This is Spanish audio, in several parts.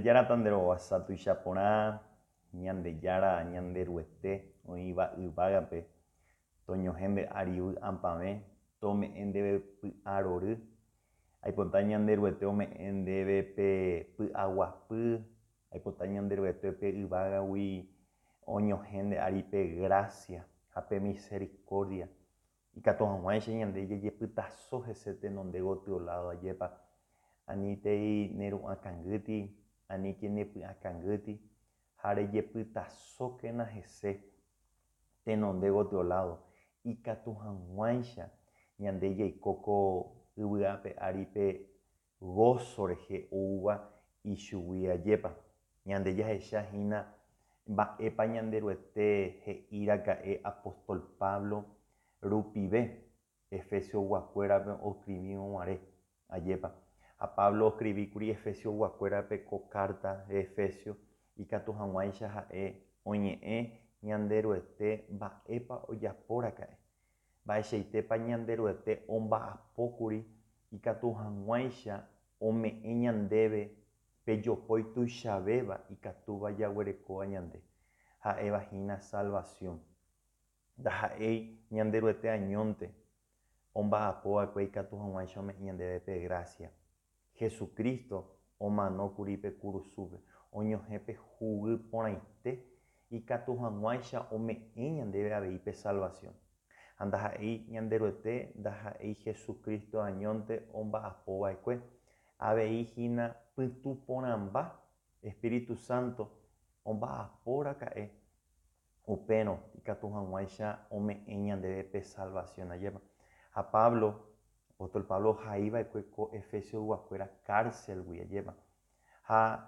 Ñandejára tanderovasa tuichaporã, ñandejára ñanderuete oĩva yvágape toñohẽ nde'aривy ampãve tome'ẽ ndéve py'arory aipota ñanderuete ome'ẽ ndéve pe py'aguapy aipota ñanderuete pe yvágagui oñohẽ nde'ári pe gracia ha pe misericordia ikatu hag̃uáicha ñande jejepytaso hese tenonde gotyo lado ajépa aníntei neru'ãkangýti aníke nepy'akangýti ha rejepytasókena hese tenonde gotyo lado ikatu hag̃uáicha ñande jaikóko yvy'ápe ári pe gozo rehe oúva ichugui ajépa ñande jahechahína mba'épa ñanderuete he'íraka'e apóstol Pablo rupive Efesio guakuérape oscribĩvõguare ajépa ha Pablo oscribíkuri Efesio guakuérape ko carta de Efesio ikatu hag̃uáicha ha'e oñe'ẽ ñanderuete mba'épa ojapóraka'e mba'eichaitépa ñanderuete omba'apókuri ikatu hag̃uáicha ome'ẽ ñandéve pejopói tuichavéva ikatúva jaguerekóva ñande ha'evahína salvación ndaha'éi ñanderuete añónte omba'apova'ekue ikatu hag̃uáicha ome'ẽ ñandéve pe gracia Jesucristo omanókuri pe kurusúpe oñohẽ pe huguy porãite ikatu hag̃uáicha ome'ẽ ñandéve avei pe salvación ha ndaha'éi ñanderuete ndaha'éi Jesucristo añónte omba'apova'ekue aveihína pytu porãmba Espíritu Santo omba'apóraka'e upérõ ikatu hag̃uáicha ome'ẽ ñandéve pe salvación ajépa ha apóstol Pablo haíva'ekue ko Efesio guakuéra cárcelgui ajépa ha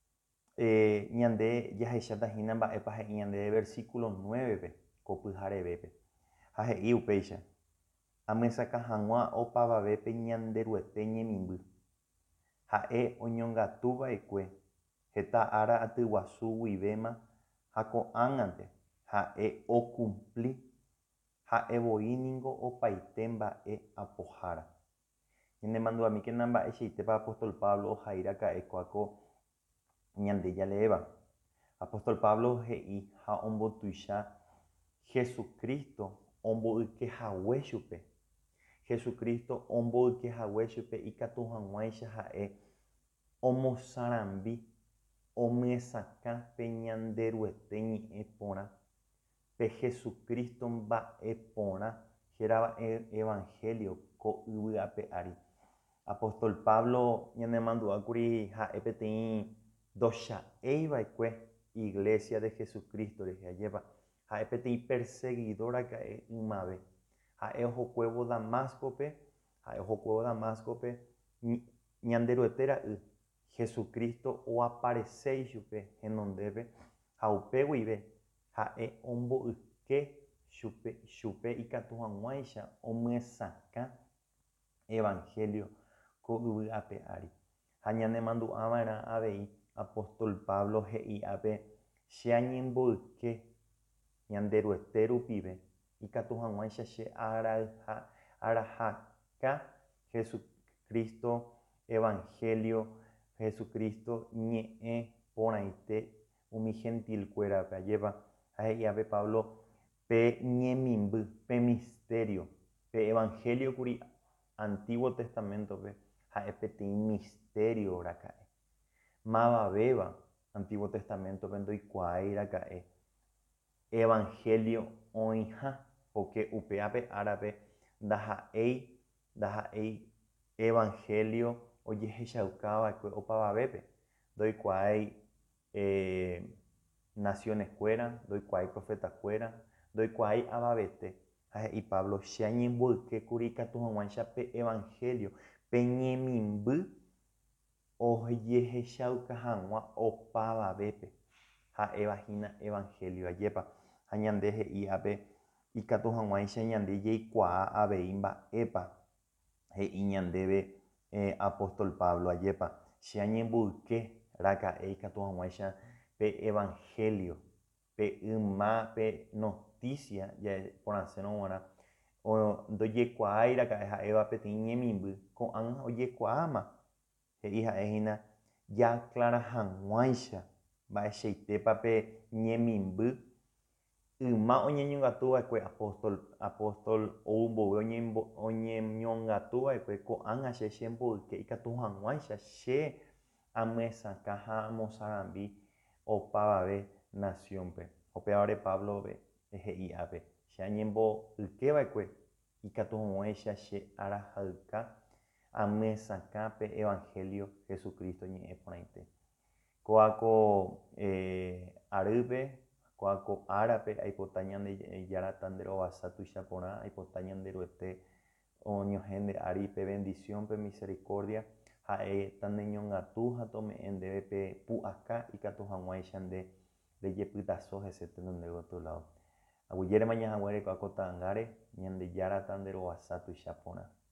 ñande jahechátahína mba'épa he'i ñandéve versículo 9pe ko pyharevépe ha he'i upéicha amysaka hag̃ua opavavépe ñanderuete ñemimby ha'e oñongatuva'ekue heta ára atyguasu guivéma ha ko'ág̃ante ha'e ocumpli ha'evoíniko opaite mba'e apohára ñanemanduvamíkena mba'eichaitépa apóstol Pablo ohairaka'ekuáko ñande jaléva apóstol Pablo he'i ha ombotuicha Jesucristo ombo'ykehague chupe Jesucristo ombo'ykehague chupe ikatu hag̃uáicha ha'e omosãrambi omyesakã pe ñanderuete ñe'ẽ porã pe Jesucristo mba'e porã herava'e evangelio ko yvy'ápe ári apóstol Pablo ñanemanduva'ekuri ha'e peteĩ ndocha'eiva'ekue iglesia de Jesucristo rehe ajépa ha'e peteĩ perseguidoraka'e ymave ha'e ohokuévo Damascope ñanderuete ra'y Jesucristo oaparece ichupe henondépe ha upe guive ha'e ombo'yke chupe ikatu hag̃uáicha omyesakã evangelio ko yvy'ápe ári ha ñanemandu'ãva'erã avei apóstol Pablo he'i'ápe che añembo'yke ñanderuete rupive ikatu hag̃uáicha che arahaka Jesucristo evangelio Jesucristo ñe'ẽ porãite umi gentilkuérape ajépa ha he'i'ápe Pablo pe ñemimby pe misterio pe evangelio kuri antiguo testamentope ha'e peteĩ misterioraka'e mavavéva antiguo testamentope ndoikuaairaka'e evangelio oĩha porque upéape árape ndaha'éi evangelio ojehechaukáva'ekue opavavépe ndoikuaái nacioneskuéra ndoikuaái profetakuéra ndoikuaái avavete ha he'i Pablo che añembo'ykékuri ikatu hag̃uáicha pe evangelio pe ñemimby ojehechauka hag̃ua opavavépe ha'evahína evangelio ajépa ha ñande he'i'ápe ikatu hag̃uáicha ñande jaikuaa avei mba'épa he'i ñandéve apóstol Pablo ajépa che añembo'ykeraka'e ikatu hag̃uáicha pe evangelio pe yma pe noticia porãsérõ g̃uarã ndojekuaairaka'e ha'éva peteĩ ñemimby ko'ág̃a ojekuaáma he'i ha'ehína Clara hag̃uáicha mba'eichaitépape ñemimby yma oñeñongatuva'ekue apóstol ou mbove oñeñongatuva'ekue ko'ág̃a che chemboyke ikatu hag̃uáicha che amyesakã ha amosãrambi opavave naciónpe. Upévare Pablove he'i ápe che añembo'ykeva'ekue ikatu hag̃uáicha che arahayka amyesakã pe Evangelio Jesucristo ñe'ẽ porãite. Ko'áko arýpe, ko'áko árape aipota ñandejárata nde rovasa tuichaporã, aipota ñande ryete oñohẽ nde ári pe bendición, pe misericordia, ha'éta neñongatu ha tome'ẽ ndéve pe pu'aka ikatu hag̃uáicha nde rejepytaso hese tenonde otro lado. Aguyérema ñahaguére ko'áko ta'ãngáre ñandejárata nde rovasa tuichaporã.